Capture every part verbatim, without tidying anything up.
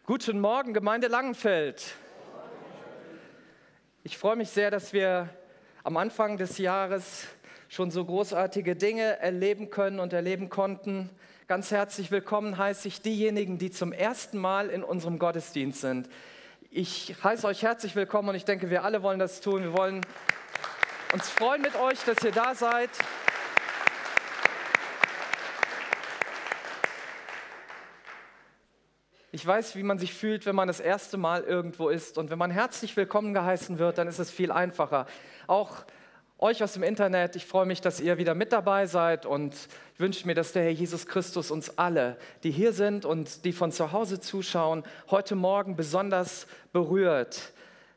Guten Morgen, Gemeinde Langenfeld. Ich freue mich sehr, dass wir am Anfang des Jahres schon so großartige Dinge erleben können und erleben konnten. Ganz herzlich willkommen heiße ich diejenigen, die zum ersten Mal in unserem Gottesdienst sind. Ich heiße euch herzlich willkommen und ich denke, wir alle wollen das tun. Wir wollen uns freuen mit euch, dass ihr da seid. Ich weiß, wie man sich fühlt, wenn man das erste Mal irgendwo ist. Und wenn man herzlich willkommen geheißen wird, dann ist es viel einfacher. Auch euch aus dem Internet, ich freue mich, dass ihr wieder mit dabei seid. Und ich wünsche mir, dass der Herr Jesus Christus uns alle, die hier sind und die von zu Hause zuschauen, heute Morgen besonders berührt.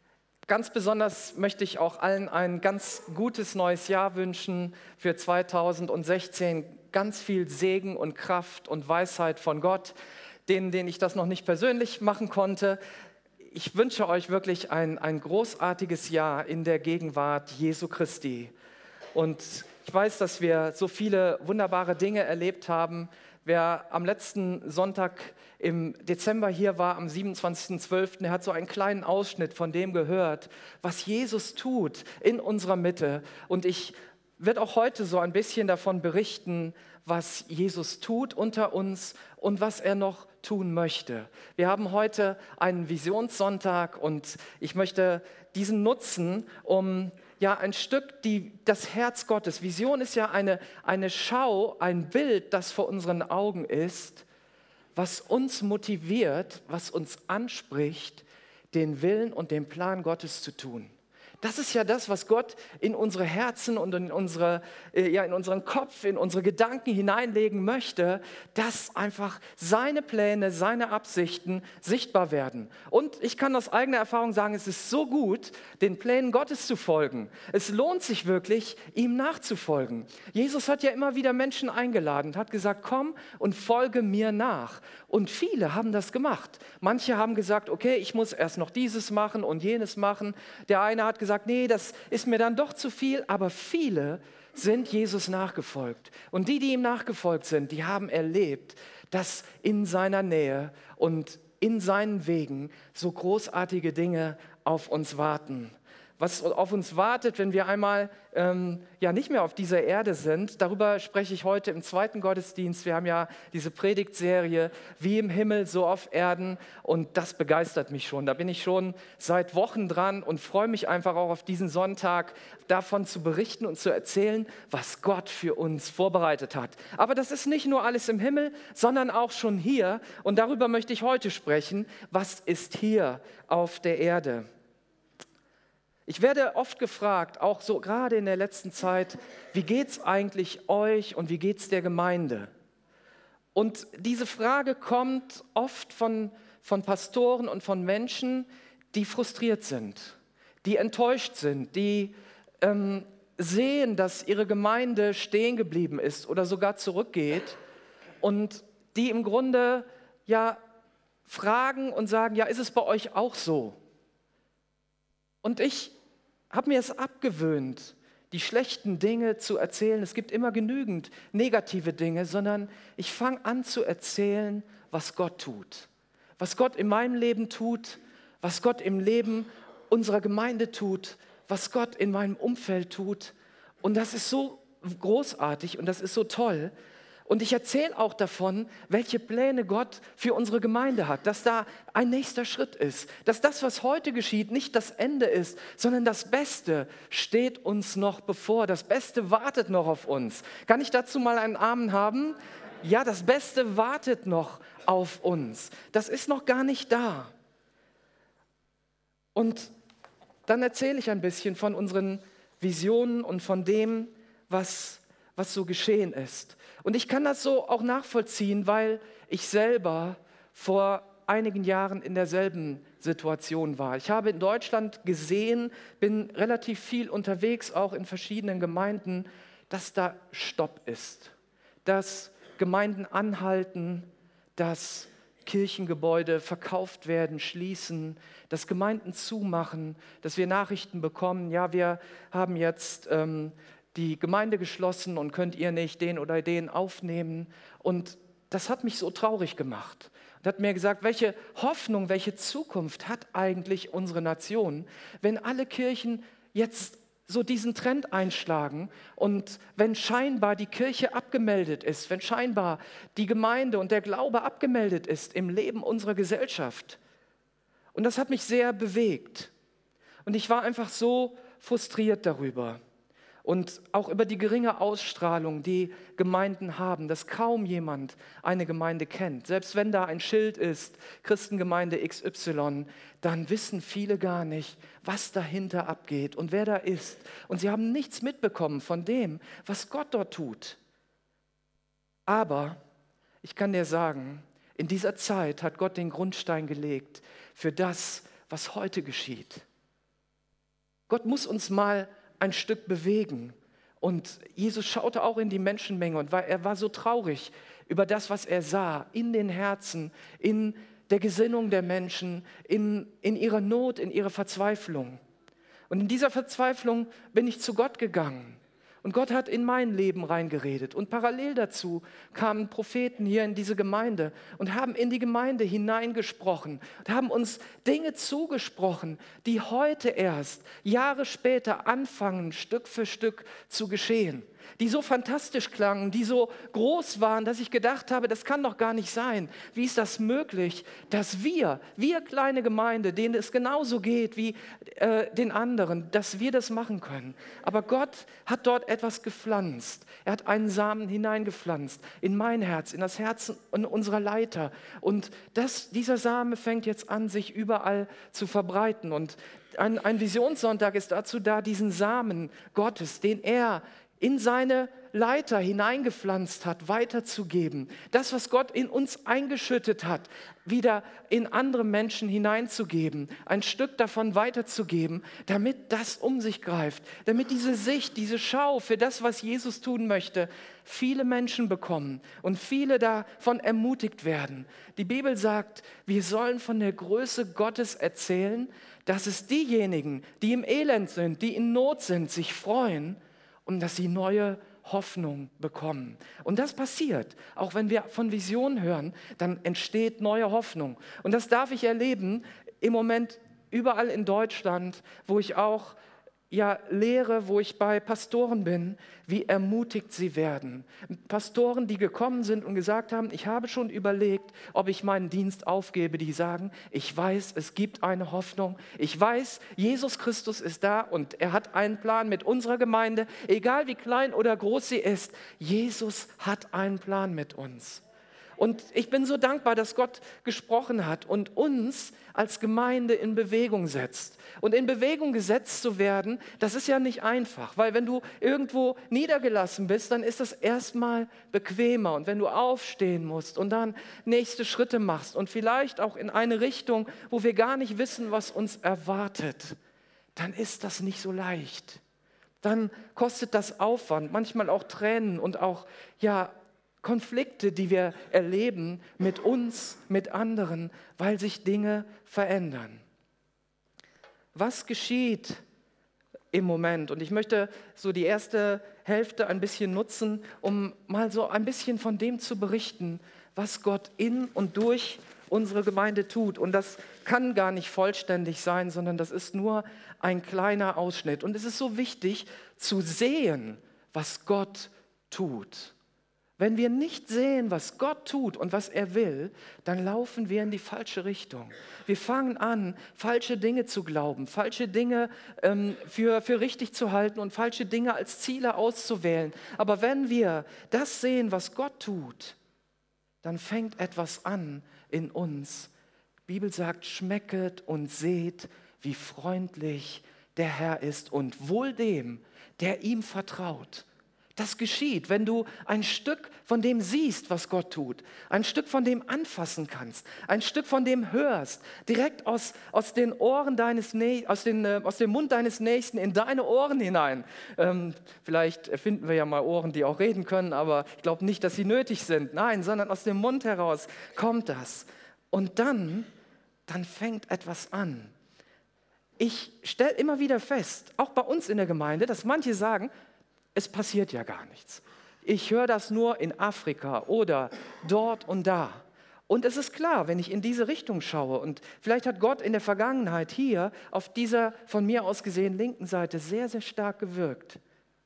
Ganz besonders möchte ich auch allen ein ganz gutes neues Jahr wünschen für zweitausendsechzehn. Ganz viel Segen und Kraft und Weisheit von Gott. Denen, denen ich das noch nicht persönlich machen konnte. Ich wünsche euch wirklich ein, ein großartiges Jahr in der Gegenwart Jesu Christi. Und ich weiß, dass wir so viele wunderbare Dinge erlebt haben. Wer am letzten Sonntag im Dezember hier war, am siebenundzwanzigsten zwölften, der hat so einen kleinen Ausschnitt von dem gehört, was Jesus tut in unserer Mitte. Und ich werde auch heute so ein bisschen davon berichten, was Jesus tut unter uns und was er noch tun möchte. Wir haben heute einen Visionssonntag und ich möchte diesen nutzen, um ja ein Stück die, das Herz Gottes. Vision ist ja eine, eine Schau, ein Bild, das vor unseren Augen ist, was uns motiviert, was uns anspricht, den Willen und den Plan Gottes zu tun. Das ist ja das, was Gott in unsere Herzen und in, unsere, ja, in unseren Kopf, in unsere Gedanken hineinlegen möchte, dass einfach seine Pläne, seine Absichten sichtbar werden. Und ich kann aus eigener Erfahrung sagen, es ist so gut, den Plänen Gottes zu folgen. Es lohnt sich wirklich, ihm nachzufolgen. Jesus hat ja immer wieder Menschen eingeladen und hat gesagt, komm und folge mir nach. Und viele haben das gemacht. Manche haben gesagt, okay, ich muss erst noch dieses machen und jenes machen. Der eine hat gesagt, nee, das ist mir dann doch zu viel. Aber viele sind Jesus nachgefolgt. Und die, die ihm nachgefolgt sind, die haben erlebt, dass in seiner Nähe und in seinen Wegen so großartige Dinge auf uns warten. Was auf uns wartet, wenn wir einmal ähm, ja nicht mehr auf dieser Erde sind, darüber spreche ich heute im zweiten Gottesdienst. Wir haben ja diese Predigtserie, wie im Himmel, so auf Erden, und das begeistert mich schon. Da bin ich schon seit Wochen dran und freue mich einfach auch auf diesen Sonntag, davon zu berichten und zu erzählen, was Gott für uns vorbereitet hat. Aber das ist nicht nur alles im Himmel, sondern auch schon hier, und darüber möchte ich heute sprechen, was ist hier auf der Erde. Ich werde oft gefragt, auch so gerade in der letzten Zeit, wie geht es eigentlich euch und wie geht es der Gemeinde? Und diese Frage kommt oft von, von Pastoren und von Menschen, die frustriert sind, die enttäuscht sind, die ähm, sehen, dass ihre Gemeinde stehen geblieben ist oder sogar zurückgeht und die im Grunde ja fragen und sagen, ja, ist es bei euch auch so? Und ich habe mir es abgewöhnt, die schlechten Dinge zu erzählen. Es gibt immer genügend negative Dinge, sondern ich fange an zu erzählen, was Gott tut. Was Gott in meinem Leben tut, was Gott im Leben unserer Gemeinde tut, was Gott in meinem Umfeld tut. Und das ist so großartig und das ist so toll. Und ich erzähle auch davon, welche Pläne Gott für unsere Gemeinde hat, dass da ein nächster Schritt ist, dass das, was heute geschieht, nicht das Ende ist, sondern das Beste steht uns noch bevor, das Beste wartet noch auf uns. Kann ich dazu mal einen Amen haben? Ja, das Beste wartet noch auf uns. Das ist noch gar nicht da. Und dann erzähle ich ein bisschen von unseren Visionen und von dem, was was so geschehen ist. Und ich kann das so auch nachvollziehen, weil ich selber vor einigen Jahren in derselben Situation war. Ich habe in Deutschland gesehen, bin relativ viel unterwegs, auch in verschiedenen Gemeinden, dass da Stopp ist, dass Gemeinden anhalten, dass Kirchengebäude verkauft werden, schließen, dass Gemeinden zumachen, dass wir Nachrichten bekommen, ja, wir haben jetzt ähm, die Gemeinde geschlossen und könnt ihr nicht den oder den aufnehmen. Und das hat mich so traurig gemacht. und hat mir gesagt, welche Hoffnung, welche Zukunft hat eigentlich unsere Nation, wenn alle Kirchen jetzt so diesen Trend einschlagen und wenn scheinbar die Kirche abgemeldet ist, wenn scheinbar die Gemeinde und der Glaube abgemeldet ist im Leben unserer Gesellschaft. Und das hat mich sehr bewegt. Und ich war einfach so frustriert darüber. Und auch über die geringe Ausstrahlung, die Gemeinden haben, dass kaum jemand eine Gemeinde kennt. Selbst wenn da ein Schild ist, Christengemeinde X Y, dann wissen viele gar nicht, was dahinter abgeht und wer da ist. Und sie haben nichts mitbekommen von dem, was Gott dort tut. Aber ich kann dir sagen, in dieser Zeit hat Gott den Grundstein gelegt für das, was heute geschieht. Gott muss uns mal ein Stück bewegen. Und Jesus schaute auch in die Menschenmenge und war, er war so traurig über das, was er sah, in den Herzen, in der Gesinnung der Menschen, in, in ihrer Not, in ihrer Verzweiflung. Und in dieser Verzweiflung bin ich zu Gott gegangen. Und Gott hat in mein Leben reingeredet. Und parallel dazu kamen Propheten hier in diese Gemeinde und haben in die Gemeinde hineingesprochen und haben uns Dinge zugesprochen, die heute erst, Jahre später, anfangen, Stück für Stück zu geschehen. Die so fantastisch klangen, die so groß waren, dass ich gedacht habe, das kann doch gar nicht sein. Wie ist das möglich, dass wir, wir kleine Gemeinde, denen es genauso geht wie äh, den anderen, dass wir das machen können? Aber Gott hat dort etwas gepflanzt. Er hat einen Samen hineingepflanzt in mein Herz, in das Herz unserer Leiter. Und das, dieser Same fängt jetzt an, sich überall zu verbreiten. Und ein, ein Visionssonntag ist dazu da, diesen Samen Gottes, den er in seine Leiter hineingepflanzt hat, weiterzugeben. Das, was Gott in uns eingeschüttet hat, wieder in andere Menschen hineinzugeben, ein Stück davon weiterzugeben, damit das um sich greift, damit diese Sicht, diese Schau für das, was Jesus tun möchte, viele Menschen bekommen und viele davon ermutigt werden. Die Bibel sagt, wir sollen von der Größe Gottes erzählen, dass es diejenigen, die im Elend sind, die in Not sind, sich freuen, und dass sie neue Hoffnung bekommen. Und das passiert. Auch wenn wir von Visionen hören, dann entsteht neue Hoffnung. Und das darf ich erleben im Moment überall in Deutschland, wo ich auch ja, lehre, wo ich bei Pastoren bin, wie ermutigt sie werden. Pastoren, die gekommen sind und gesagt haben, ich habe schon überlegt, ob ich meinen Dienst aufgebe, die sagen, ich weiß, es gibt eine Hoffnung. Ich weiß, Jesus Christus ist da und er hat einen Plan mit unserer Gemeinde, egal wie klein oder groß sie ist. Jesus hat einen Plan mit uns. Und ich bin so dankbar, dass Gott gesprochen hat und uns als Gemeinde in Bewegung setzt. Und in Bewegung gesetzt zu werden, das ist ja nicht einfach, weil wenn du irgendwo niedergelassen bist, dann ist das erstmal bequemer. Und wenn du aufstehen musst und dann nächste Schritte machst und vielleicht auch in eine Richtung, wo wir gar nicht wissen, was uns erwartet, dann ist das nicht so leicht. Dann kostet das Aufwand, manchmal auch Tränen und auch, ja, Konflikte, die wir erleben mit uns, mit anderen, weil sich Dinge verändern. Was geschieht im Moment? Und ich möchte so die erste Hälfte ein bisschen nutzen, um mal so ein bisschen von dem zu berichten, was Gott in und durch unsere Gemeinde tut. Und das kann gar nicht vollständig sein, sondern das ist nur ein kleiner Ausschnitt. Und es ist so wichtig zu sehen, was Gott tut. Wenn wir nicht sehen, was Gott tut und was er will, dann laufen wir in die falsche Richtung. Wir fangen an, falsche Dinge zu glauben, falsche Dinge ähm, für, für richtig zu halten und falsche Dinge als Ziele auszuwählen. Aber wenn wir das sehen, was Gott tut, dann fängt etwas an in uns. Die Bibel sagt, schmecket und seht, wie freundlich der Herr ist und wohl dem, der ihm vertraut. Das geschieht, wenn du ein Stück von dem siehst, was Gott tut, ein Stück von dem anfassen kannst, ein Stück von dem hörst, direkt aus, aus den Ohren deines aus, den, äh, aus dem Mund deines Nächsten in deine Ohren hinein. Ähm, vielleicht erfinden wir ja mal Ohren, die auch reden können, aber ich glaube nicht, dass sie nötig sind. Nein, sondern aus dem Mund heraus kommt das. Und dann, dann fängt etwas an. Ich stelle immer wieder fest, auch bei uns in der Gemeinde, dass manche sagen, es passiert ja gar nichts. Ich höre das nur in Afrika oder dort und da. Und es ist klar, wenn ich in diese Richtung schaue, und vielleicht hat Gott in der Vergangenheit hier auf dieser von mir aus gesehen linken Seite sehr, sehr stark gewirkt.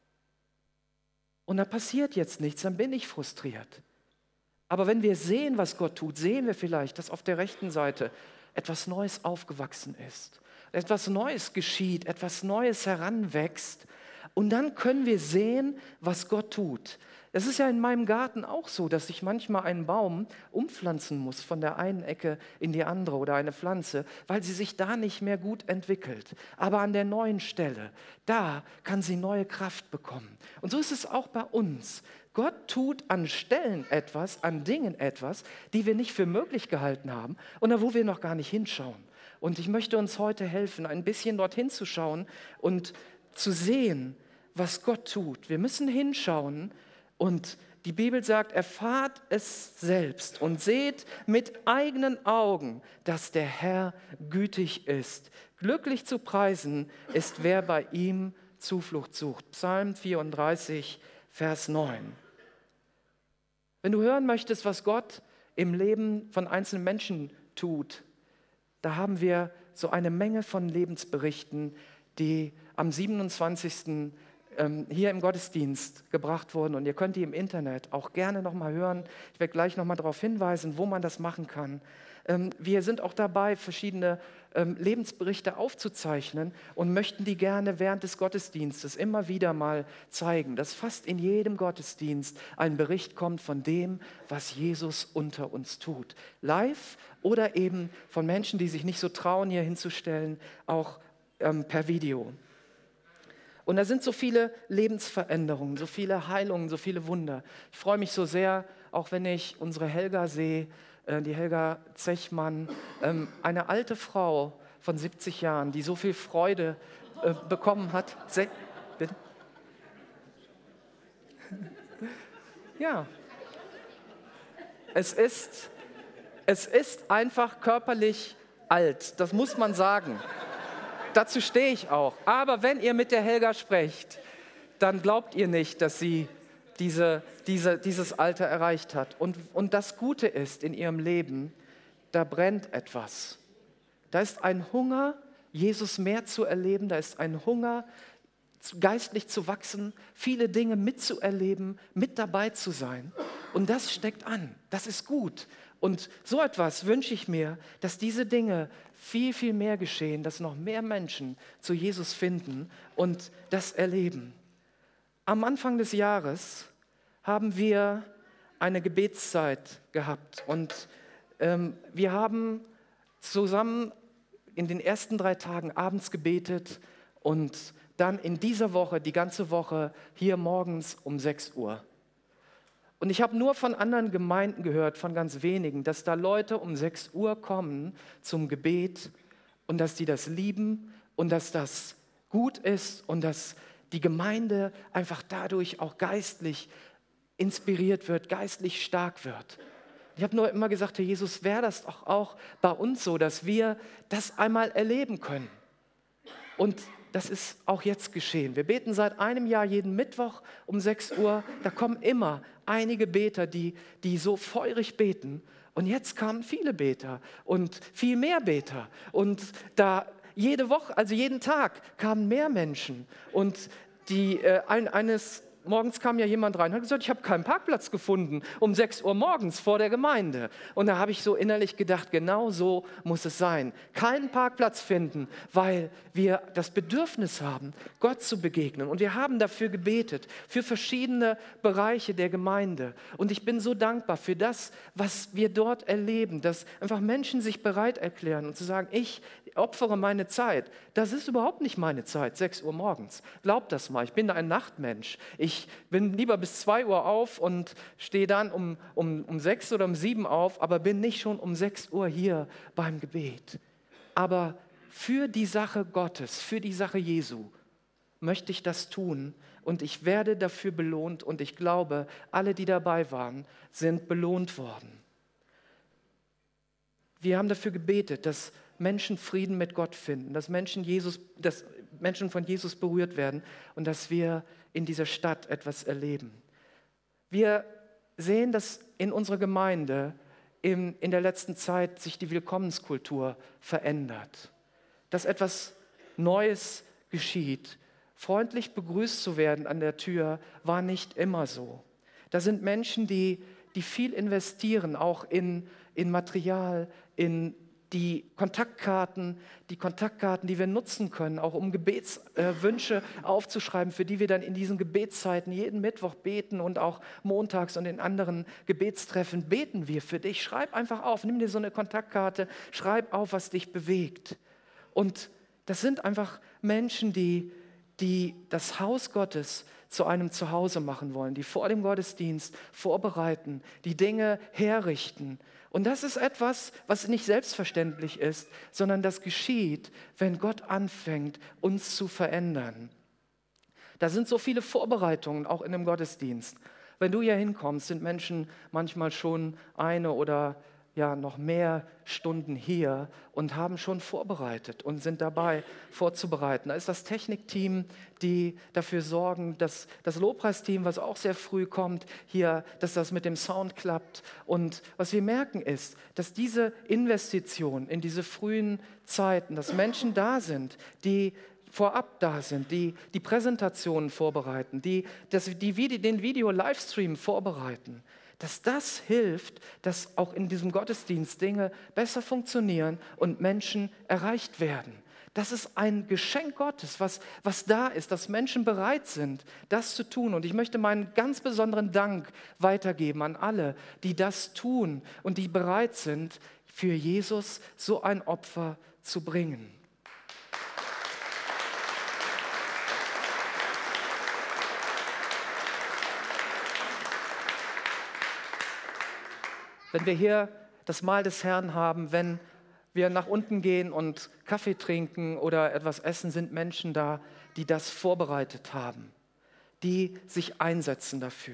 Und da passiert jetzt nichts, dann bin ich frustriert. Aber wenn wir sehen, was Gott tut, sehen wir vielleicht, dass auf der rechten Seite etwas Neues aufgewachsen ist. Etwas Neues geschieht, etwas Neues heranwächst. Und dann können wir sehen, was Gott tut. Es ist ja in meinem Garten auch so, dass ich manchmal einen Baum umpflanzen muss von der einen Ecke in die andere oder eine Pflanze, weil sie sich da nicht mehr gut entwickelt. Aber an der neuen Stelle, da kann sie neue Kraft bekommen. Und so ist es auch bei uns. Gott tut an Stellen etwas, an Dingen etwas, die wir nicht für möglich gehalten haben und da wo wir noch gar nicht hinschauen. Und ich möchte uns heute helfen, ein bisschen dorthin zu schauen und zu sehen, was Gott tut. Wir müssen hinschauen und die Bibel sagt, erfahrt es selbst und seht mit eigenen Augen, dass der Herr gütig ist. Glücklich zu preisen ist, wer bei ihm Zuflucht sucht. Psalm vierunddreißig, Vers neun. Wenn du hören möchtest, was Gott im Leben von einzelnen Menschen tut, da haben wir so eine Menge von Lebensberichten, die am siebenundzwanzigsten hier im Gottesdienst gebracht wurden. Und ihr könnt die im Internet auch gerne nochmal hören. Ich werde gleich nochmal darauf hinweisen, wo man das machen kann. Wir sind auch dabei, verschiedene Lebensberichte aufzuzeichnen und möchten die gerne während des Gottesdienstes immer wieder mal zeigen, dass fast in jedem Gottesdienst ein Bericht kommt von dem, was Jesus unter uns tut. Live oder eben von Menschen, die sich nicht so trauen, hier hinzustellen, auch ähm, per Video. Und da sind so viele Lebensveränderungen, so viele Heilungen, so viele Wunder. Ich freue mich so sehr, auch wenn ich unsere Helga sehe, äh, die Helga Zechmann, ähm, eine alte Frau von siebzig Jahren, die so viel Freude äh, bekommen hat. Se- Bitte? Ja, es ist, es ist einfach körperlich alt, das muss man sagen. Dazu stehe ich auch. Aber wenn ihr mit der Helga sprecht, dann glaubt ihr nicht, dass sie diese, diese, dieses Alter erreicht hat. Und, und das Gute ist in ihrem Leben, da brennt etwas. Da ist ein Hunger, Jesus mehr zu erleben. Da ist ein Hunger, geistlich zu wachsen, viele Dinge mitzuerleben, mit dabei zu sein. Und das steckt an. Das ist gut. Und so etwas wünsche ich mir, dass diese Dinge viel, viel mehr geschehen, dass noch mehr Menschen zu Jesus finden und das erleben. Am Anfang des Jahres haben wir eine Gebetszeit gehabt und ähm, wir haben zusammen in den ersten drei Tagen abends gebetet und dann in dieser Woche, die ganze Woche, hier morgens um sechs Uhr. Und ich habe nur von anderen Gemeinden gehört, von ganz wenigen, dass da Leute um sechs Uhr kommen zum Gebet und dass die das lieben und dass das gut ist und dass die Gemeinde einfach dadurch auch geistlich inspiriert wird, geistlich stark wird. Ich habe nur immer gesagt, Herr Jesus, wäre das doch auch bei uns so, dass wir das einmal erleben können. Und das ist auch jetzt geschehen. Wir beten seit einem Jahr jeden Mittwoch um sechs Uhr. Da kommen immer einige Beter, die, die so feurig beten. Und jetzt kamen viele Beter und viel mehr Beter. Und da jede Woche, also jeden Tag kamen mehr Menschen. Und die, äh, ein, eines morgens kam ja jemand rein und hat gesagt, ich habe keinen Parkplatz gefunden um sechs Uhr morgens vor der Gemeinde. Und da habe ich so innerlich gedacht, genau so muss es sein. Keinen Parkplatz finden, weil wir das Bedürfnis haben, Gott zu begegnen. Und wir haben dafür gebetet, für verschiedene Bereiche der Gemeinde. Und ich bin so dankbar für das, was wir dort erleben, dass einfach Menschen sich bereit erklären und zu sagen, ich opfere meine Zeit. Das ist überhaupt nicht meine Zeit, sechs Uhr morgens. Glaubt das mal, ich bin ein Nachtmensch. Ich bin lieber bis zwei Uhr auf und stehe dann um, um, um sechs oder um sieben auf, aber bin nicht schon um sechs Uhr hier beim Gebet. Aber für die Sache Gottes, für die Sache Jesu möchte ich das tun und ich werde dafür belohnt und ich glaube, alle, die dabei waren, sind belohnt worden. Wir haben dafür gebetet, dass Menschen Frieden mit Gott finden, dass Menschen, Jesus, dass Menschen von Jesus berührt werden und dass wir in dieser Stadt etwas erleben. Wir sehen, dass in unserer Gemeinde in, in der letzten Zeit sich die Willkommenskultur verändert, dass etwas Neues geschieht. Freundlich begrüßt zu werden an der Tür war nicht immer so. Da sind Menschen, die, die viel investieren, auch in, in Material, in die Kontaktkarten, die Kontaktkarten, die wir nutzen können, auch um Gebetswünsche äh, aufzuschreiben, für die wir dann in diesen Gebetszeiten jeden Mittwoch beten und auch montags und in anderen Gebetstreffen beten wir für dich. Schreib einfach auf, nimm dir so eine Kontaktkarte, schreib auf, was dich bewegt. Und das sind einfach Menschen, die, die das Haus Gottes zu einem Zuhause machen wollen, die vor dem Gottesdienst vorbereiten, die Dinge herrichten. Und das ist etwas, was nicht selbstverständlich ist, sondern das geschieht, wenn Gott anfängt, uns zu verändern. Da sind so viele Vorbereitungen, auch in dem Gottesdienst. Wenn du hier hinkommst, sind Menschen manchmal schon eine oder ja noch mehr Stunden hier und haben schon vorbereitet und sind dabei vorzubereiten. Da ist das Technikteam, die dafür sorgen, dass das Lobpreisteam, was auch sehr früh kommt, hier, dass das mit dem Sound klappt. Und was wir merken ist, dass diese Investition in diese frühen Zeiten, dass Menschen da sind, die vorab da sind, die die Präsentationen vorbereiten, die, das, die Vide- den Video-Livestream vorbereiten, dass das hilft, dass auch in diesem Gottesdienst Dinge besser funktionieren und Menschen erreicht werden. Das ist ein Geschenk Gottes, was, was da ist, dass Menschen bereit sind, das zu tun. Und ich möchte meinen ganz besonderen Dank weitergeben an alle, die das tun und die bereit sind, für Jesus so ein Opfer zu bringen. Wenn wir hier das Mahl des Herrn haben, wenn wir nach unten gehen und Kaffee trinken oder etwas essen, sind Menschen da, die das vorbereitet haben, die sich einsetzen dafür.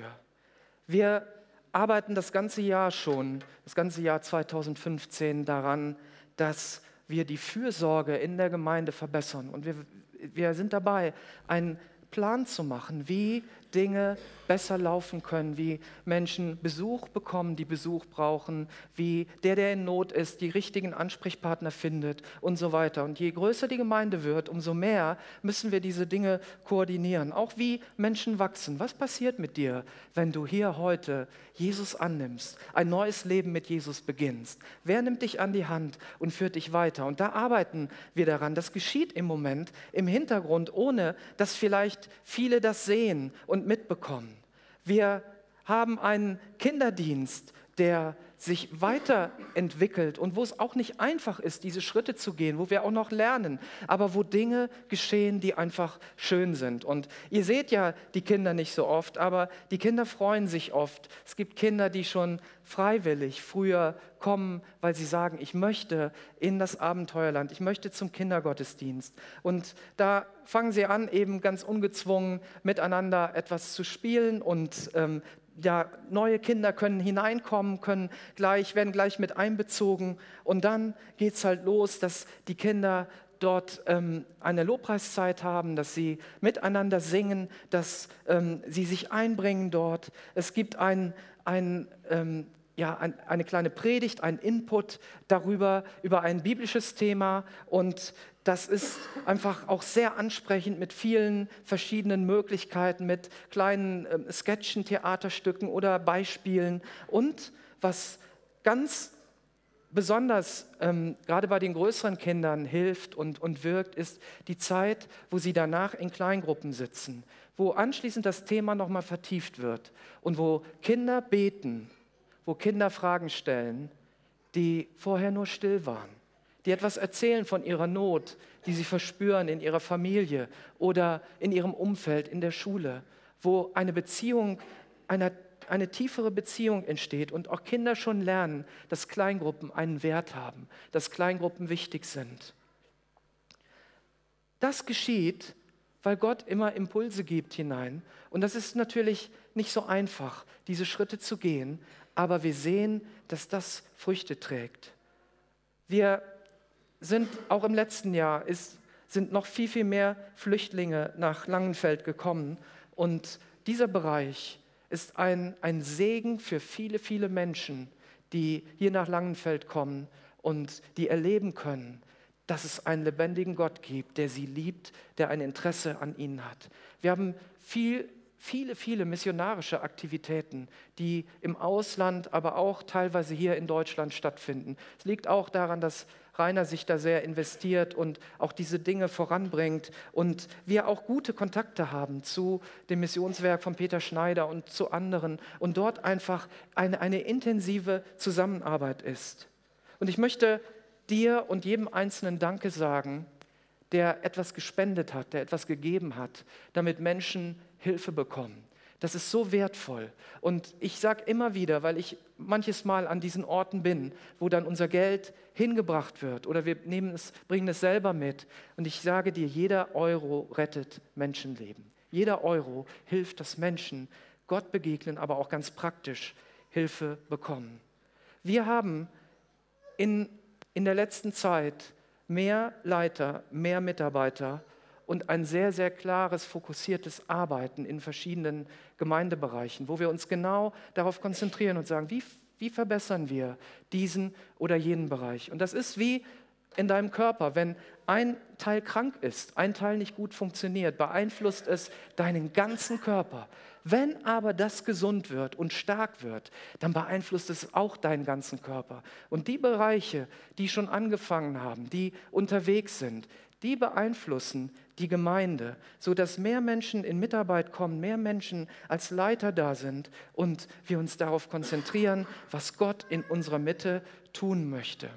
Wir arbeiten das ganze Jahr schon, das ganze Jahr zweitausendfünfzehn daran, dass wir die Fürsorge in der Gemeinde verbessern. Und wir, wir sind dabei, einen Plan zu machen, wie Dinge besser laufen können, wie Menschen Besuch bekommen, die Besuch brauchen, wie der, der in Not ist, die richtigen Ansprechpartner findet und so weiter. Und je größer die Gemeinde wird, umso mehr müssen wir diese Dinge koordinieren. Auch wie Menschen wachsen. Was passiert mit dir, wenn du hier heute Jesus annimmst, ein neues Leben mit Jesus beginnst? Wer nimmt dich an die Hand und führt dich weiter? Und da arbeiten wir daran. Das geschieht im Moment im Hintergrund, ohne dass vielleicht viele das sehen und mitbekommen. Wir haben einen Kinderdienst, der sich weiterentwickelt und wo es auch nicht einfach ist, diese Schritte zu gehen, wo wir auch noch lernen, aber wo Dinge geschehen, die einfach schön sind. Und ihr seht ja die Kinder nicht so oft, aber die Kinder freuen sich oft. Es gibt Kinder, die schon freiwillig früher kommen, weil sie sagen, ich möchte in das Abenteuerland, ich möchte zum Kindergottesdienst. Und da fangen sie an, eben ganz ungezwungen miteinander etwas zu spielen und ähm, ja, neue Kinder können hineinkommen, können gleich, werden gleich mit einbezogen und dann geht es halt los, dass die Kinder dort ähm, eine Lobpreiszeit haben, dass sie miteinander singen, dass ähm, sie sich einbringen dort. Es gibt ein, ein ähm, ja, ein, eine kleine Predigt, ein Input darüber, über ein biblisches Thema und das ist einfach auch sehr ansprechend mit vielen verschiedenen Möglichkeiten, mit kleinen äh, Sketchen, Theaterstücken oder Beispielen. Und was ganz besonders ähm, gerade bei den größeren Kindern hilft und, und wirkt, ist die Zeit, wo sie danach in Kleingruppen sitzen, wo anschließend das Thema nochmal vertieft wird und wo Kinder beten, wo Kinder Fragen stellen, die vorher nur still waren, die etwas erzählen von ihrer Not, die sie verspüren in ihrer Familie oder in ihrem Umfeld, in der Schule, wo eine Beziehung, eine, eine tiefere Beziehung entsteht und auch Kinder schon lernen, dass Kleingruppen einen Wert haben, dass Kleingruppen wichtig sind. Das geschieht, weil Gott immer Impulse gibt hinein. Und das ist natürlich nicht so einfach, diese Schritte zu gehen, aber wir sehen, dass das Früchte trägt. Wir sind auch im letzten Jahr, ist, sind noch viel, viel mehr Flüchtlinge nach Langenfeld gekommen. Und dieser Bereich ist ein, ein Segen für viele, viele Menschen, die hier nach Langenfeld kommen und die erleben können, dass es einen lebendigen Gott gibt, der sie liebt, der ein Interesse an ihnen hat. Wir haben viel, viele, viele missionarische Aktivitäten, die im Ausland, aber auch teilweise hier in Deutschland stattfinden. Es liegt auch daran, dass Rainer sich da sehr investiert und auch diese Dinge voranbringt und wir auch gute Kontakte haben zu dem Missionswerk von Peter Schneider und zu anderen und dort einfach eine, eine intensive Zusammenarbeit ist. Und ich möchte dir und jedem Einzelnen Danke sagen, der etwas gespendet hat, der etwas gegeben hat, damit Menschen Hilfe bekommen. Das ist so wertvoll. Und ich sage immer wieder, weil ich manches Mal an diesen Orten bin, wo dann unser Geld hingebracht wird oder wir nehmen es, bringen es selber mit. Und ich sage dir, jeder Euro rettet Menschenleben. Jeder Euro hilft, dass Menschen Gott begegnen, aber auch ganz praktisch Hilfe bekommen. Wir haben in, in der letzten Zeit mehr Leiter, mehr Mitarbeiter und ein sehr, sehr klares, fokussiertes Arbeiten in verschiedenen Gemeindebereichen, wo wir uns genau darauf konzentrieren und sagen, wie, wie verbessern wir diesen oder jenen Bereich? Und das ist wie in deinem Körper, wenn ein Teil krank ist, ein Teil nicht gut funktioniert, beeinflusst es deinen ganzen Körper. Wenn aber das gesund wird und stark wird, dann beeinflusst es auch deinen ganzen Körper. Und die Bereiche, die schon angefangen haben, die unterwegs sind, die beeinflussen die Gemeinde, sodass mehr Menschen in Mitarbeit kommen, mehr Menschen als Leiter da sind und wir uns darauf konzentrieren, was Gott in unserer Mitte tun möchte.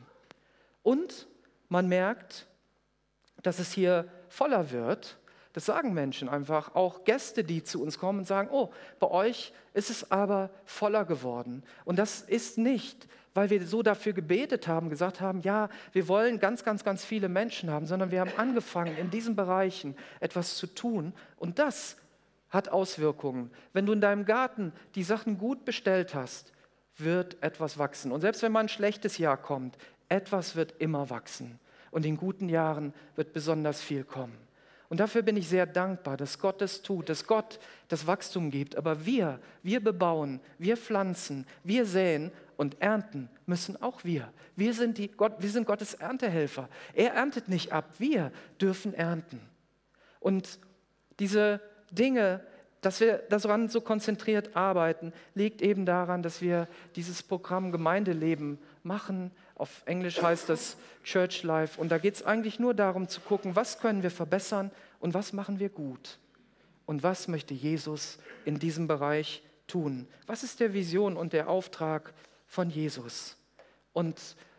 Und man merkt, dass es hier voller wird. Das sagen Menschen einfach, auch Gäste, die zu uns kommen und sagen, oh, bei euch ist es aber voller geworden. Und das ist nicht, weil wir so dafür gebetet haben, gesagt haben, ja, wir wollen ganz, ganz, ganz viele Menschen haben, sondern wir haben angefangen, in diesen Bereichen etwas zu tun. Und das hat Auswirkungen. Wenn du in deinem Garten die Sachen gut bestellt hast, wird etwas wachsen. Und selbst wenn mal ein schlechtes Jahr kommt, etwas wird immer wachsen. Und in guten Jahren wird besonders viel kommen. Und dafür bin ich sehr dankbar, dass Gott es tut, dass Gott das Wachstum gibt. Aber wir, wir bebauen, wir pflanzen, wir säen und ernten müssen auch wir. Wir sind, die Gott, wir sind Gottes Erntehelfer. Er erntet nicht ab, wir dürfen ernten. Und diese Dinge, dass wir daran so konzentriert arbeiten, liegt eben daran, dass wir dieses Programm Gemeindeleben machen. Auf Englisch heißt das Church Life. Und da geht es eigentlich nur darum zu gucken, was können wir verbessern und was machen wir gut. Und was möchte Jesus in diesem Bereich tun? Was ist der Vision und der Auftrag von Jesus? Und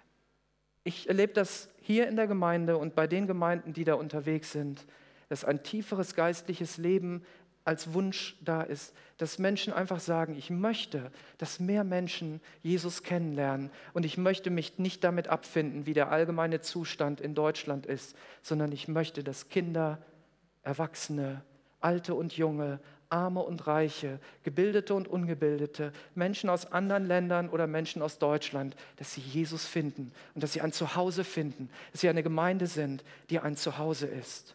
ich erlebe das hier in der Gemeinde und bei den Gemeinden, die da unterwegs sind, dass ein tieferes geistliches Leben als Wunsch da ist, dass Menschen einfach sagen, ich möchte, dass mehr Menschen Jesus kennenlernen und ich möchte mich nicht damit abfinden, wie der allgemeine Zustand in Deutschland ist, sondern ich möchte, dass Kinder, Erwachsene, Alte und Junge, Arme und Reiche, Gebildete und Ungebildete, Menschen aus anderen Ländern oder Menschen aus Deutschland, dass sie Jesus finden und dass sie ein Zuhause finden, dass sie eine Gemeinde sind, die ein Zuhause ist.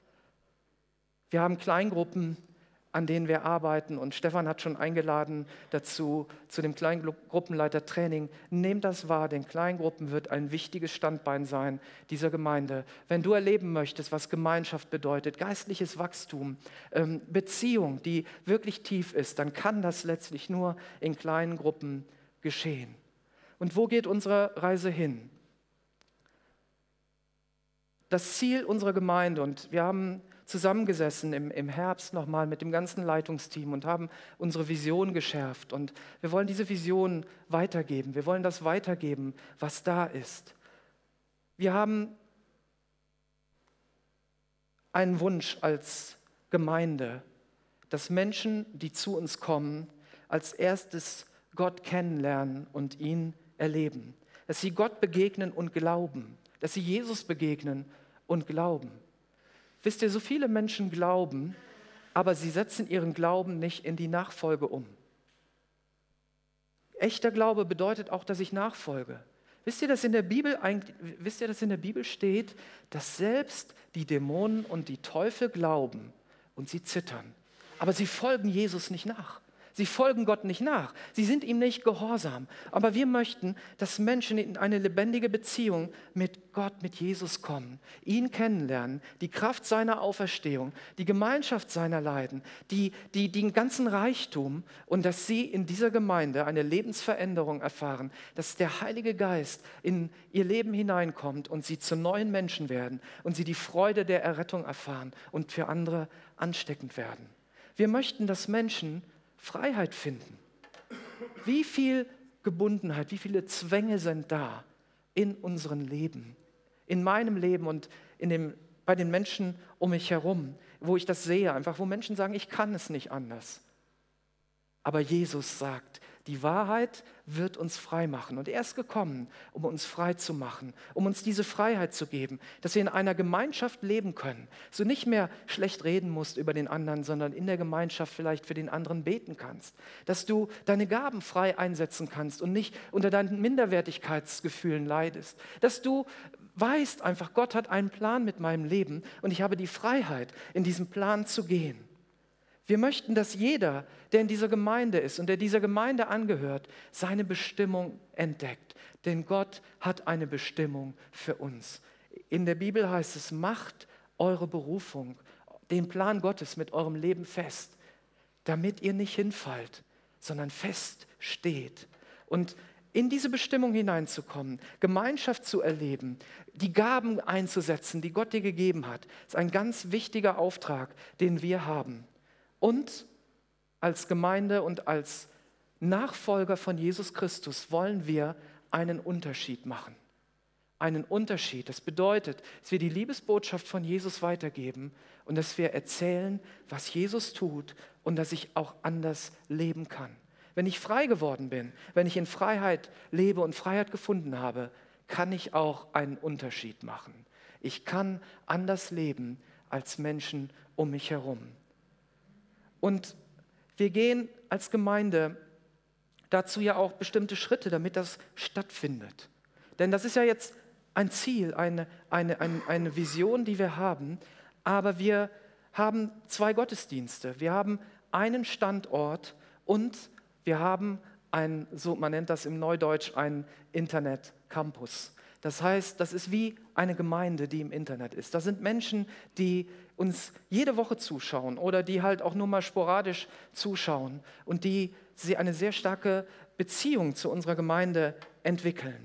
Wir haben Kleingruppen, an denen wir arbeiten. Und Stefan hat schon eingeladen dazu, zu dem Kleingruppenleitertraining. Nehmt das wahr, denn Kleingruppen wird ein wichtiges Standbein sein dieser Gemeinde. Wenn du erleben möchtest, was Gemeinschaft bedeutet, geistliches Wachstum, ähm, Beziehung, die wirklich tief ist, dann kann das letztlich nur in kleinen Gruppen geschehen. Und wo geht unsere Reise hin? Das Ziel unserer Gemeinde, und wir haben zusammengesessen im, im Herbst nochmal mit dem ganzen Leitungsteam und haben unsere Vision geschärft. Und wir wollen diese Vision weitergeben. Wir wollen das weitergeben, was da ist. Wir haben einen Wunsch als Gemeinde, dass Menschen, die zu uns kommen, als erstes Gott kennenlernen und ihn erleben. Dass sie Gott begegnen und glauben. Dass sie Jesus begegnen und glauben. Wisst ihr, so viele Menschen glauben, aber sie setzen ihren Glauben nicht in die Nachfolge um. Echter Glaube bedeutet auch, dass ich nachfolge. Wisst ihr, dass in der Bibel eigentlich, wisst ihr, dass in der Bibel steht, dass selbst die Dämonen und die Teufel glauben und sie zittern, aber sie folgen Jesus nicht nach. Sie folgen Gott nicht nach. Sie sind ihm nicht gehorsam. Aber wir möchten, dass Menschen in eine lebendige Beziehung mit Gott, mit Jesus kommen, ihn kennenlernen, die Kraft seiner Auferstehung, die Gemeinschaft seiner Leiden, die, die, den ganzen Reichtum und dass sie in dieser Gemeinde eine Lebensveränderung erfahren, dass der Heilige Geist in ihr Leben hineinkommt und sie zu neuen Menschen werden und sie die Freude der Errettung erfahren und für andere ansteckend werden. Wir möchten, dass Menschen Freiheit finden. Wie viel Gebundenheit, wie viele Zwänge sind da in unserem Leben, in meinem Leben und in dem, bei den Menschen um mich herum, wo ich das sehe, einfach wo Menschen sagen, ich kann es nicht anders. Aber Jesus sagt, die Wahrheit wird uns frei machen. Und er ist gekommen, um uns frei zu machen, um uns diese Freiheit zu geben, dass wir in einer Gemeinschaft leben können. So nicht mehr schlecht reden musst über den anderen, sondern in der Gemeinschaft vielleicht für den anderen beten kannst. Dass du deine Gaben frei einsetzen kannst und nicht unter deinen Minderwertigkeitsgefühlen leidest. Dass du weißt einfach, Gott hat einen Plan mit meinem Leben und ich habe die Freiheit, in diesen Plan zu gehen. Wir möchten, dass jeder, der in dieser Gemeinde ist und der dieser Gemeinde angehört, seine Bestimmung entdeckt. Denn Gott hat eine Bestimmung für uns. In der Bibel heißt es, macht eure Berufung, den Plan Gottes mit eurem Leben fest, damit ihr nicht hinfallt, sondern fest steht. Und in diese Bestimmung hineinzukommen, Gemeinschaft zu erleben, die Gaben einzusetzen, die Gott dir gegeben hat, ist ein ganz wichtiger Auftrag, den wir haben. Und als Gemeinde und als Nachfolger von Jesus Christus wollen wir einen Unterschied machen. Einen Unterschied. Das bedeutet, dass wir die Liebesbotschaft von Jesus weitergeben und dass wir erzählen, was Jesus tut und dass ich auch anders leben kann. Wenn ich frei geworden bin, wenn ich in Freiheit lebe und Freiheit gefunden habe, kann ich auch einen Unterschied machen. Ich kann anders leben als Menschen um mich herum. Und wir gehen als Gemeinde dazu ja auch bestimmte Schritte, damit das stattfindet. Denn das ist ja jetzt ein Ziel, eine, eine, eine, eine Vision, die wir haben. Aber wir haben zwei Gottesdienste. Wir haben einen Standort und wir haben ein, so man nennt das im Neudeutsch, einen Internet-Campus. Das heißt, das ist wie eine Gemeinde, die im Internet ist. Das sind Menschen, die uns jede Woche zuschauen oder die halt auch nur mal sporadisch zuschauen und die sie eine sehr starke Beziehung zu unserer Gemeinde entwickeln.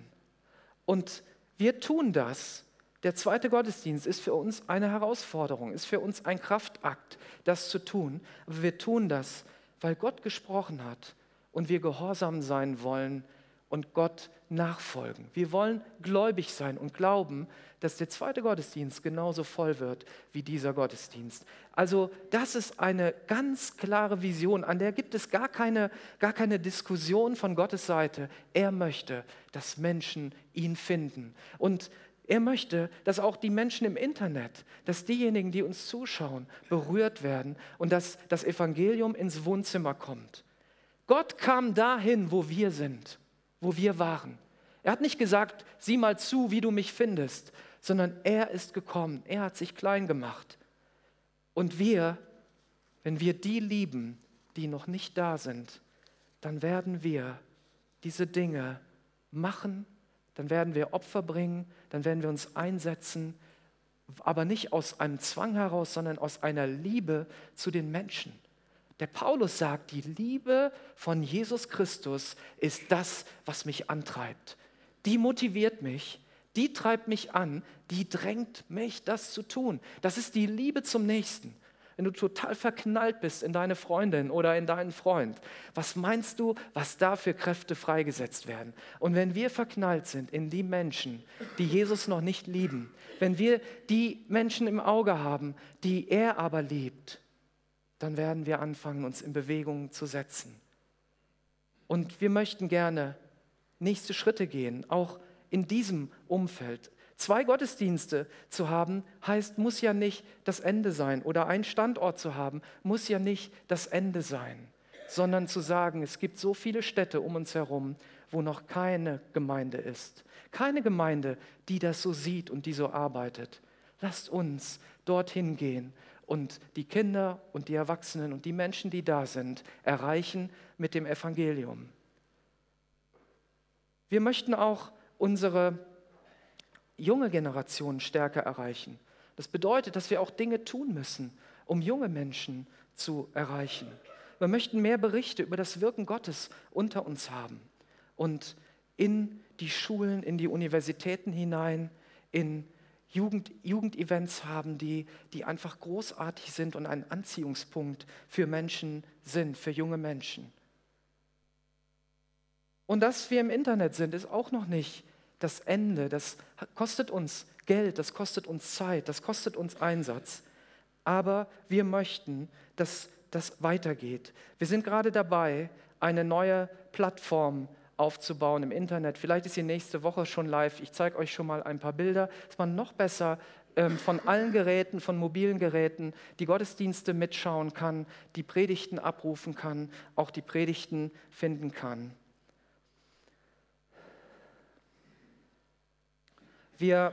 Und wir tun das. Der zweite Gottesdienst ist für uns eine Herausforderung, ist für uns ein Kraftakt, das zu tun. Aber wir tun das, weil Gott gesprochen hat und wir gehorsam sein wollen und Gott nachfolgen. Wir wollen gläubig sein und glauben, dass der zweite Gottesdienst genauso voll wird wie dieser Gottesdienst. Also das ist eine ganz klare Vision, an der gibt es gar keine, gar keine Diskussion von Gottes Seite. Er möchte, dass Menschen ihn finden. Und er möchte, dass auch die Menschen im Internet, dass diejenigen, die uns zuschauen, berührt werden und dass das Evangelium ins Wohnzimmer kommt. Gott kam dahin, wo wir sind, wo wir waren. Er hat nicht gesagt, sieh mal zu, wie du mich findest, sondern er ist gekommen, er hat sich klein gemacht. Und wir, wenn wir die lieben, die noch nicht da sind, dann werden wir diese Dinge machen, dann werden wir Opfer bringen, dann werden wir uns einsetzen, aber nicht aus einem Zwang heraus, sondern aus einer Liebe zu den Menschen. Der Paulus sagt, die Liebe von Jesus Christus ist das, was mich antreibt. Die motiviert mich, die treibt mich an, die drängt mich, das zu tun. Das ist die Liebe zum Nächsten. Wenn du total verknallt bist in deine Freundin oder in deinen Freund, was meinst du, was da für Kräfte freigesetzt werden? Und wenn wir verknallt sind in die Menschen, die Jesus noch nicht lieben, wenn wir die Menschen im Auge haben, die er aber liebt, dann werden wir anfangen, uns in Bewegung zu setzen. Und wir möchten gerne nächste Schritte gehen, auch in diesem Umfeld. Zwei Gottesdienste zu haben, heißt, muss ja nicht das Ende sein. Oder einen Standort zu haben, muss ja nicht das Ende sein. Sondern zu sagen, es gibt so viele Städte um uns herum, wo noch keine Gemeinde ist. Keine Gemeinde, die das so sieht und die so arbeitet. Lasst uns dorthin gehen und die Kinder und die Erwachsenen und die Menschen, die da sind, erreichen mit dem Evangelium. Wir möchten auch unsere junge Generation stärker erreichen. Das bedeutet, dass wir auch Dinge tun müssen, um junge Menschen zu erreichen. Wir möchten mehr Berichte über das Wirken Gottes unter uns haben und in die Schulen, in die Universitäten hinein, in Jugend, Jugendevents haben, die, die einfach großartig sind und ein Anziehungspunkt für Menschen sind, für junge Menschen. Und dass wir im Internet sind, ist auch noch nicht das Ende. Das kostet uns Geld, das kostet uns Zeit, das kostet uns Einsatz. Aber wir möchten, dass das weitergeht. Wir sind gerade dabei, eine neue Plattform aufzubauen im Internet. Vielleicht ist sie nächste Woche schon live. Ich zeige euch schon mal ein paar Bilder, dass man noch besser ähm, von allen Geräten, von mobilen Geräten, die Gottesdienste mitschauen kann, die Predigten abrufen kann, auch die Predigten finden kann. Wir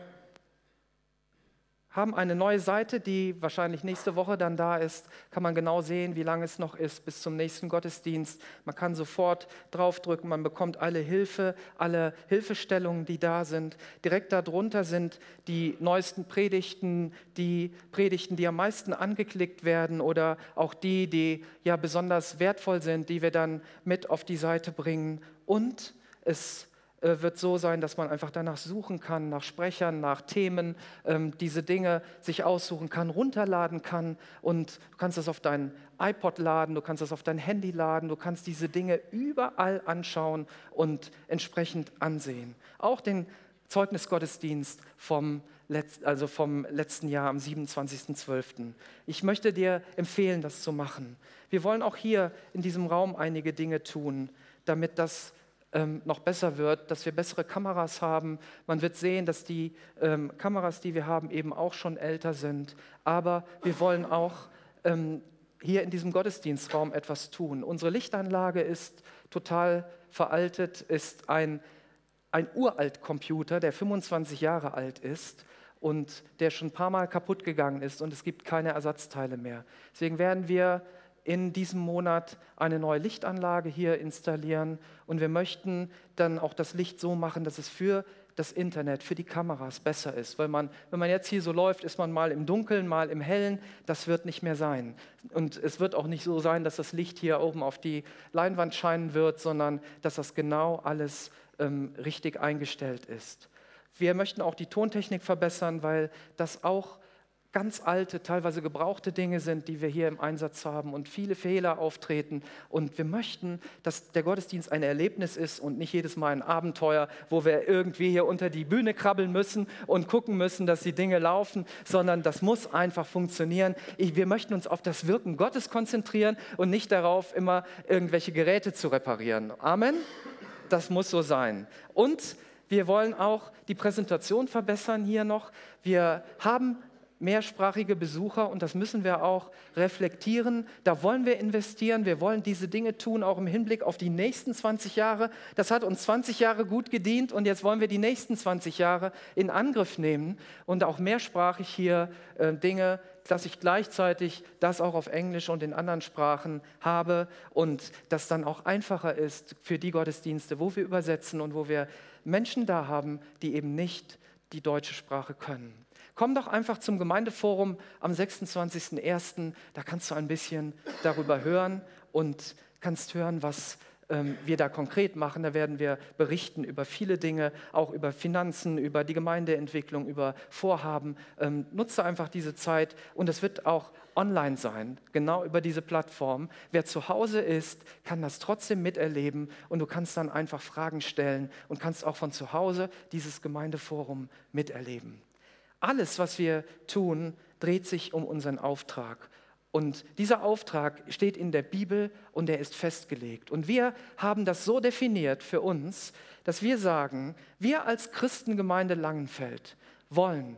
haben eine neue Seite, die wahrscheinlich nächste Woche dann da ist. Kann man genau sehen, wie lange es noch ist bis zum nächsten Gottesdienst. Man kann sofort draufdrücken, man bekommt alle Hilfe, alle Hilfestellungen, die da sind. Direkt darunter sind die neuesten Predigten, die Predigten, die am meisten angeklickt werden oder auch die, die ja besonders wertvoll sind, die wir dann mit auf die Seite bringen. Und es wird so sein, dass man einfach danach suchen kann, nach Sprechern, nach Themen, ähm, diese Dinge sich aussuchen kann, runterladen kann und du kannst das auf dein iPod laden, du kannst das auf dein Handy laden, du kannst diese Dinge überall anschauen und entsprechend ansehen. Auch den Zeugnisgottesdienst vom, Letz-, also vom letzten Jahr am siebenundzwanzigsten zwölften Ich möchte dir empfehlen, das zu machen. Wir wollen auch hier in diesem Raum einige Dinge tun, damit das noch besser wird, dass wir bessere Kameras haben. Man wird sehen, dass die ähm, Kameras, die wir haben, eben auch schon älter sind. Aber wir wollen auch ähm, hier in diesem Gottesdienstraum etwas tun. Unsere Lichtanlage ist total veraltet, ist ein, ein Uralt-Computer, der fünfundzwanzig Jahre alt ist und der schon ein paar Mal kaputt gegangen ist und es gibt keine Ersatzteile mehr. Deswegen werden wir in diesem Monat eine neue Lichtanlage hier installieren und wir möchten dann auch das Licht so machen, dass es für das Internet, für die Kameras besser ist. Weil man, wenn man jetzt hier so läuft, ist man mal im Dunkeln, mal im Hellen. Das wird nicht mehr sein. Und es wird auch nicht so sein, dass das Licht hier oben auf die Leinwand scheinen wird, sondern dass das genau alles ähm, richtig eingestellt ist. Wir möchten auch die Tontechnik verbessern, weil das auch ganz alte, teilweise gebrauchte Dinge sind, die wir hier im Einsatz haben und viele Fehler auftreten. Und wir möchten, dass der Gottesdienst ein Erlebnis ist und nicht jedes Mal ein Abenteuer, wo wir irgendwie hier unter die Bühne krabbeln müssen und gucken müssen, dass die Dinge laufen, sondern das muss einfach funktionieren. Ich, wir möchten uns auf das Wirken Gottes konzentrieren und nicht darauf, immer irgendwelche Geräte zu reparieren. Amen? Das muss so sein. Und wir wollen auch die Präsentation verbessern hier noch. Wir haben mehrsprachige Besucher und das müssen wir auch reflektieren. Da wollen wir investieren, wir wollen diese Dinge tun, auch im Hinblick auf die nächsten zwanzig Jahre. Das hat uns zwanzig Jahre gut gedient und jetzt wollen wir die nächsten zwanzig Jahre in Angriff nehmen und auch mehrsprachig hier äh, Dinge, dass ich gleichzeitig das auch auf Englisch und in anderen Sprachen habe und das dann auch einfacher ist für die Gottesdienste, wo wir übersetzen und wo wir Menschen da haben, die eben nicht die deutsche Sprache können. Komm doch einfach zum Gemeindeforum am sechsundzwanzigsten ersten Da kannst du ein bisschen darüber hören und kannst hören, was ähm, wir da konkret machen. Da werden wir berichten über viele Dinge, auch über Finanzen, über die Gemeindeentwicklung, über Vorhaben. Ähm, nutze einfach diese Zeit und es wird auch online sein, genau über diese Plattform. Wer zu Hause ist, kann das trotzdem miterleben und du kannst dann einfach Fragen stellen und kannst auch von zu Hause dieses Gemeindeforum miterleben. Alles, was wir tun, dreht sich um unseren Auftrag. Und dieser Auftrag steht in der Bibel und er ist festgelegt. Und wir haben das so definiert für uns, dass wir sagen, wir als Christengemeinde Langenfeld wollen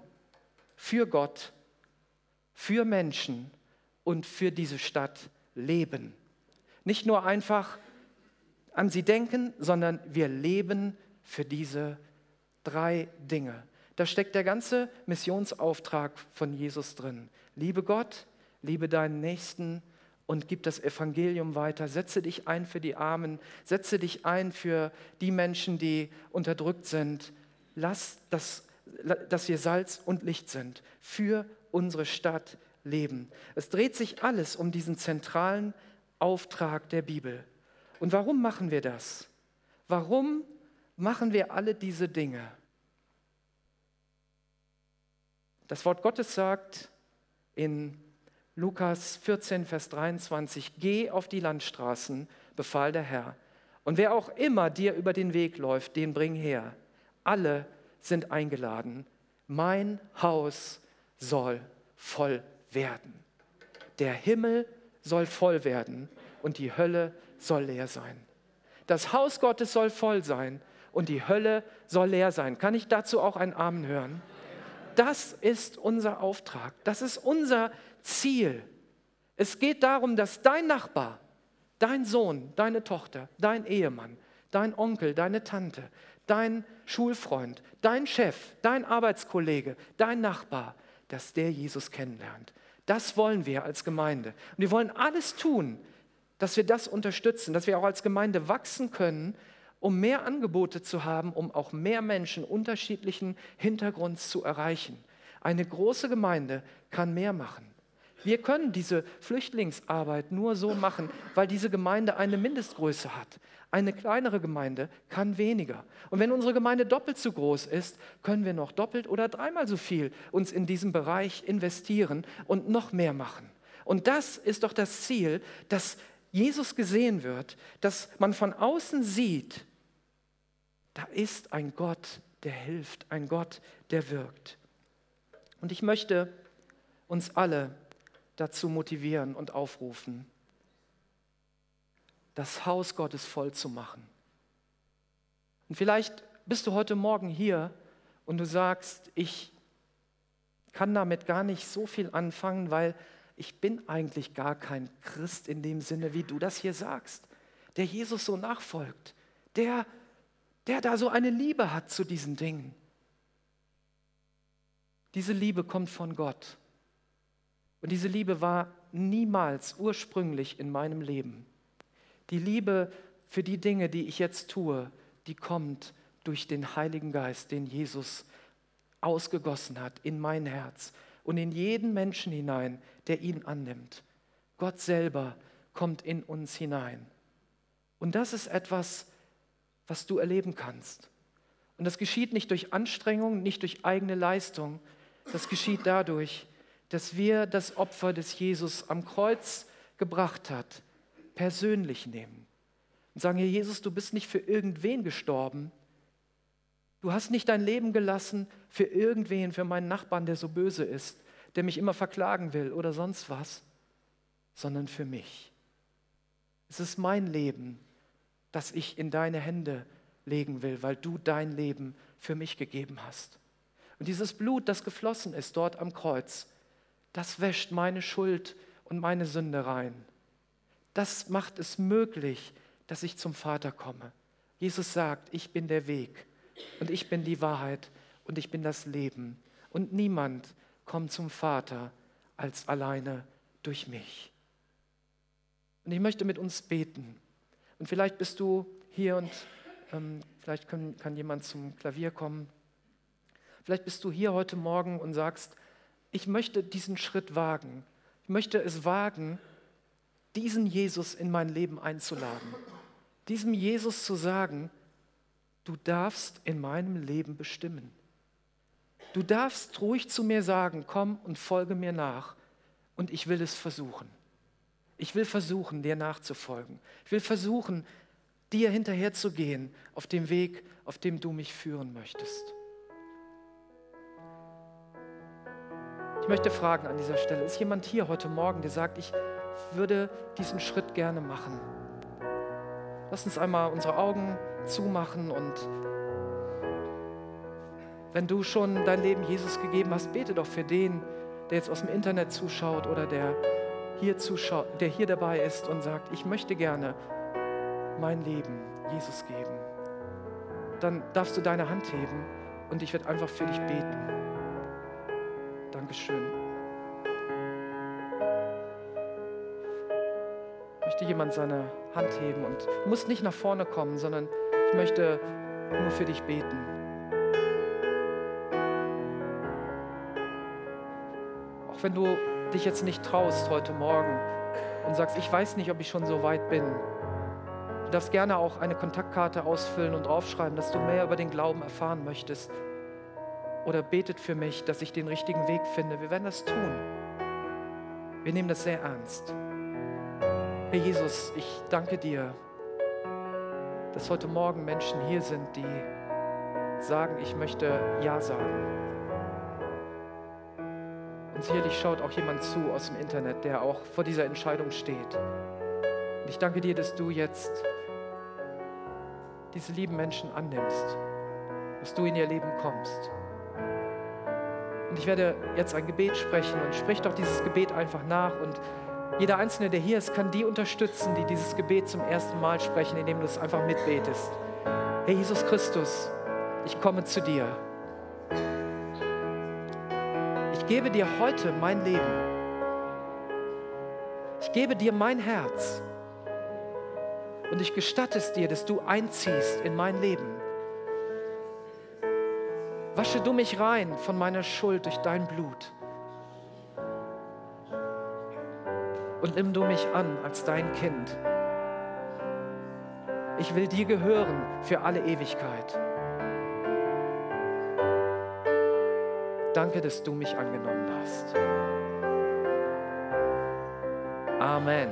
für Gott, für Menschen und für diese Stadt leben. Nicht nur einfach an sie denken, sondern wir leben für diese drei Dinge. Da steckt der ganze Missionsauftrag von Jesus drin. Liebe Gott, liebe deinen Nächsten und gib das Evangelium weiter. Setze dich ein für die Armen, setze dich ein für die Menschen, die unterdrückt sind. Lass, das, dass wir Salz und Licht sind, für unsere Stadt leben. Es dreht sich alles um diesen zentralen Auftrag der Bibel. Und warum machen wir das? Warum machen wir alle diese Dinge? Das Wort Gottes sagt in Lukas vierzehn, Vers dreiundzwanzig, geh auf die Landstraßen, befahl der Herr. Und wer auch immer dir über den Weg läuft, den bring her. Alle sind eingeladen. Mein Haus soll voll werden. Der Himmel soll voll werden und die Hölle soll leer sein. Das Haus Gottes soll voll sein und die Hölle soll leer sein. Kann ich dazu auch ein Amen hören? Das ist unser Auftrag, das ist unser Ziel. Es geht darum, dass dein Nachbar, dein Sohn, deine Tochter, dein Ehemann, dein Onkel, deine Tante, dein Schulfreund, dein Chef, dein Arbeitskollege, dein Nachbar, dass der Jesus kennenlernt. Das wollen wir als Gemeinde. Und wir wollen alles tun, dass wir das unterstützen, dass wir auch als Gemeinde wachsen können, um mehr Angebote zu haben, um auch mehr Menschen unterschiedlichen Hintergrunds zu erreichen. Eine große Gemeinde kann mehr machen. Wir können diese Flüchtlingsarbeit nur so machen, weil diese Gemeinde eine Mindestgröße hat. Eine kleinere Gemeinde kann weniger. Und wenn unsere Gemeinde doppelt so groß ist, können wir noch doppelt oder dreimal so viel uns in diesem Bereich investieren und noch mehr machen. Und das ist doch das Ziel, dass Jesus gesehen wird, dass man von außen sieht, da ist ein Gott, der hilft, ein Gott, der wirkt. Und ich möchte uns alle dazu motivieren und aufrufen, das Haus Gottes voll zu machen. Und vielleicht bist du heute Morgen hier und du sagst, ich kann damit gar nicht so viel anfangen, weil ich bin eigentlich gar kein Christ in dem Sinne, wie du das hier sagst, der Jesus so nachfolgt, der, der da so eine Liebe hat zu diesen Dingen. Diese Liebe kommt von Gott. Und diese Liebe war niemals ursprünglich in meinem Leben. Die Liebe für die Dinge, die ich jetzt tue, die kommt durch den Heiligen Geist, den Jesus ausgegossen hat in mein Herz und in jeden Menschen hinein, der ihn annimmt. Gott selber kommt in uns hinein. Und das ist etwas, was du erleben kannst. Und das geschieht nicht durch Anstrengung, nicht durch eigene Leistung. Das geschieht dadurch, dass wir das Opfer, das Jesus am Kreuz gebracht hat, persönlich nehmen. Und sagen, Herr Jesus, du bist nicht für irgendwen gestorben. Du hast nicht dein Leben gelassen für irgendwen, für meinen Nachbarn, der so böse ist, der mich immer verklagen will oder sonst was, sondern für mich. Es ist mein Leben, das ich in deine Hände legen will, weil du dein Leben für mich gegeben hast. Und dieses Blut, das geflossen ist dort am Kreuz, das wäscht meine Schuld und meine Sünde rein. Das macht es möglich, dass ich zum Vater komme. Jesus sagt, ich bin der Weg und ich bin die Wahrheit und ich bin das Leben. Und niemand kommt zum Vater als alleine durch mich. Und ich möchte mit uns beten. Und vielleicht bist du hier und ähm, vielleicht kann, kann jemand zum Klavier kommen. Vielleicht bist du hier heute Morgen und sagst, ich möchte diesen Schritt wagen. Ich möchte es wagen, diesen Jesus in mein Leben einzuladen. Diesem Jesus zu sagen, du darfst in meinem Leben bestimmen. Du darfst ruhig zu mir sagen, komm und folge mir nach. Und ich will es versuchen. Ich will versuchen, dir nachzufolgen. Ich will versuchen, dir hinterherzugehen auf dem Weg, auf dem du mich führen möchtest. Ich möchte fragen an dieser Stelle, ist jemand hier heute Morgen, der sagt, ich würde diesen Schritt gerne machen? Lass uns einmal unsere Augen zumachen und wenn du schon dein Leben Jesus gegeben hast, bete doch für den, der jetzt aus dem Internet zuschaut oder der hier zuschaut, der hier dabei ist und sagt, ich möchte gerne mein Leben Jesus geben. Dann darfst du deine Hand heben und ich werde einfach für dich beten. Dankeschön. Möchte jemand seine Hand heben und du musst nicht nach vorne kommen, sondern ich möchte nur für dich beten. Auch wenn du dich jetzt nicht traust heute Morgen und sagst, ich weiß nicht, ob ich schon so weit bin. Du darfst gerne auch eine Kontaktkarte ausfüllen und draufschreiben, dass du mehr über den Glauben erfahren möchtest. Oder betet für mich, dass ich den richtigen Weg finde. Wir werden das tun. Wir nehmen das sehr ernst. Herr Jesus, ich danke dir, dass heute Morgen Menschen hier sind, die sagen, ich möchte Ja sagen. Und sicherlich schaut auch jemand zu aus dem Internet, der auch vor dieser Entscheidung steht. Und ich danke dir, dass du jetzt diese lieben Menschen annimmst, dass du in ihr Leben kommst. Und ich werde jetzt ein Gebet sprechen und sprich doch dieses Gebet einfach nach. Und jeder Einzelne, der hier ist, kann die unterstützen, die dieses Gebet zum ersten Mal sprechen, indem du es einfach mitbetest. Herr Jesus Christus, ich komme zu dir. Ich gebe dir heute mein Leben. Ich gebe dir mein Herz. Und ich gestatte es dir, dass du einziehst in mein Leben. Wasche du mich rein von meiner Schuld durch dein Blut. Und nimm du mich an als dein Kind. Ich will dir gehören für alle Ewigkeit. Danke, dass du mich angenommen hast. Amen.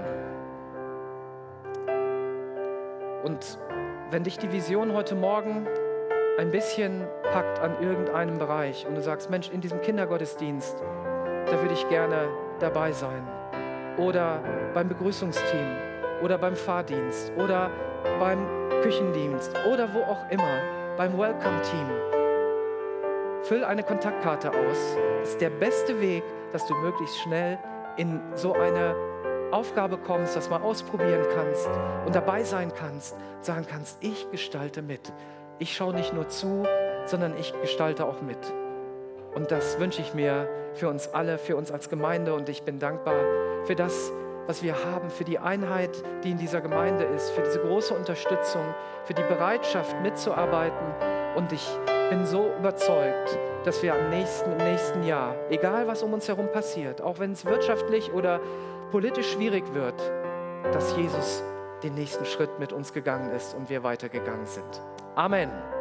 Und wenn dich die Vision heute Morgen ein bisschen packt an irgendeinem Bereich und du sagst, Mensch, in diesem Kindergottesdienst, da würde ich gerne dabei sein. Oder beim Begrüßungsteam oder beim Fahrdienst oder beim Küchendienst oder wo auch immer, beim Welcome-Team. Füll eine Kontaktkarte aus. Das ist der beste Weg, dass du möglichst schnell in so eine Aufgabe kommst, das mal ausprobieren kannst und dabei sein kannst, sagen kannst, ich gestalte mit. Ich schaue nicht nur zu, sondern ich gestalte auch mit. Und das wünsche ich mir für uns alle, für uns als Gemeinde. Und ich bin dankbar für das, was wir haben, für die Einheit, die in dieser Gemeinde ist, für diese große Unterstützung, für die Bereitschaft mitzuarbeiten. Und ich bin so überzeugt, dass wir am nächsten, im nächsten Jahr, egal was um uns herum passiert, auch wenn es wirtschaftlich oder politisch schwierig wird, dass Jesus den nächsten Schritt mit uns gegangen ist und wir weitergegangen sind. Amen.